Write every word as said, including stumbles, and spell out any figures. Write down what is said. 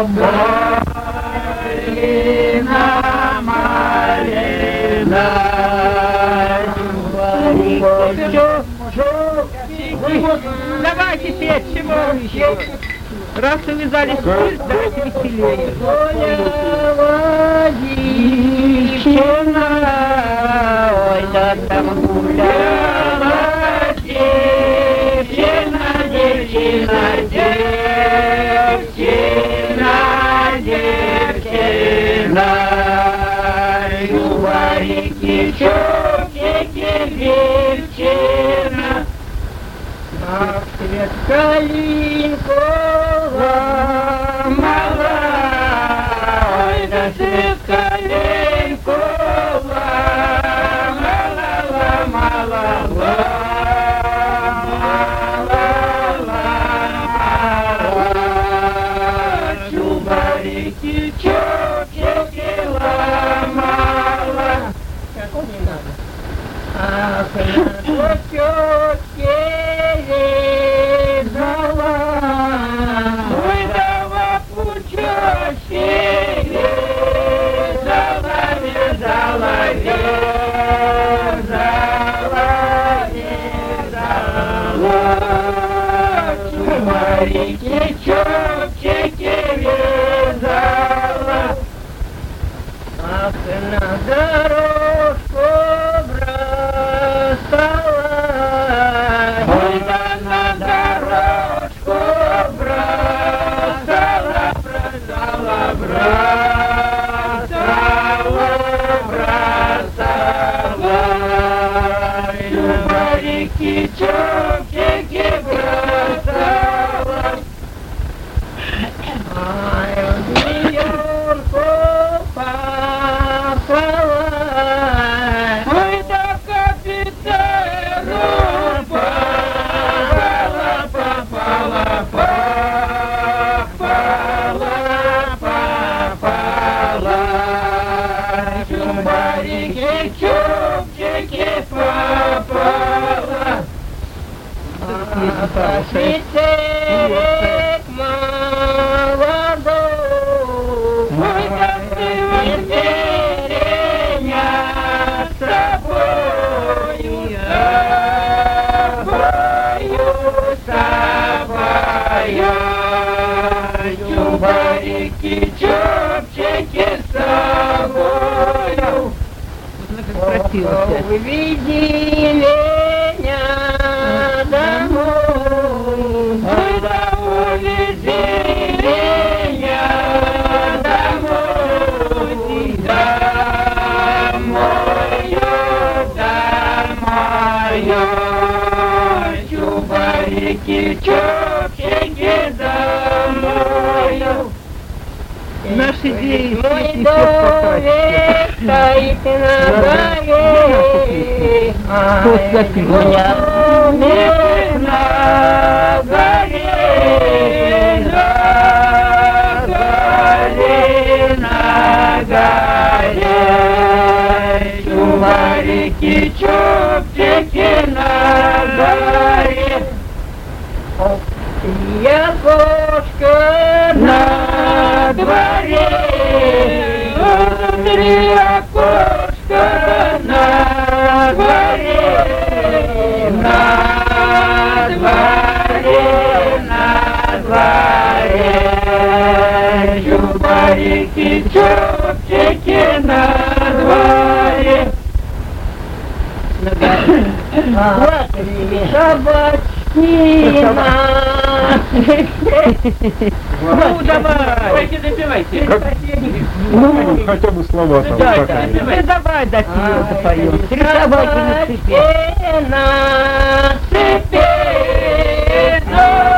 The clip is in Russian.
Малина, малина, давайте петь, чего еще? Раз увязались пусть, давайте веселее. Девчина, ой, да там гуляла девчина, девчина, девчина, девчина, юбарики, чопчики, девчина. Ах, свет калинкова мала, ой, да свет калинкова мала, мала, мала, чубарики, чопчики, ломала. Какого не надо? Ах, на тетке резала, ой, дава пучочки резала, вязала, вязала, вязала, чубарики, чопчики вязала. Ах, на дорожку бросала, ой, да на дорожку бросала, бросала, бросала, бросала, юбарики, чопчики бросала. Ай, Нью-Йорку попала, ой, да капитану попала, попала, попала, попала, чубарики, чубчики попала. Офицерик молодой, ой, да ты верня с собою, с собою, чубарики, чопчики с собою. Увидели меня домой, ой, да увидели меня домой, домой, домой, чубарики, чопчики домой. Наши идеи мой домик стоит на горе, ай, мой домик на горе, на горе, на горе, чубарики, чопчики на горе. Я кошка на дворе, внутри окошка на дворе, на дворе, на дворе, чубарики, чопчики на дворе. Собачки на ну, давай! Давайте допивайте! Ну, хотя бы слова там. Да, да, давай, давай, допьем, допоем. Три собаки на цепи. На цепи,